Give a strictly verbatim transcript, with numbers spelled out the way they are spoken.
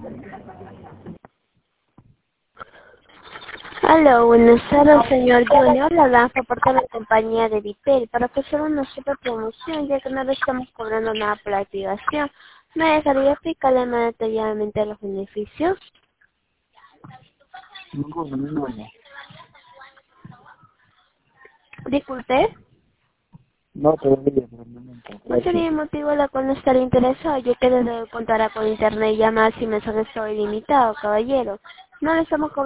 Hola, buenas tardes, señor Junior. La lanza por parte de la compañía de Vitel para ofrecer una super promoción, ya que no le estamos cobrando nada por la activación. ¿Me dejaría explicarle más detalladamente los beneficios? Ninguno, ninguno. Disculpe, No todavía por el momento. ¿cuál sería Gracias. el motivo de la cual no estaría interesado? Ya que desde contará con internet, llamadas y mensajes todo ilimitado, caballero. No le estamos cobrando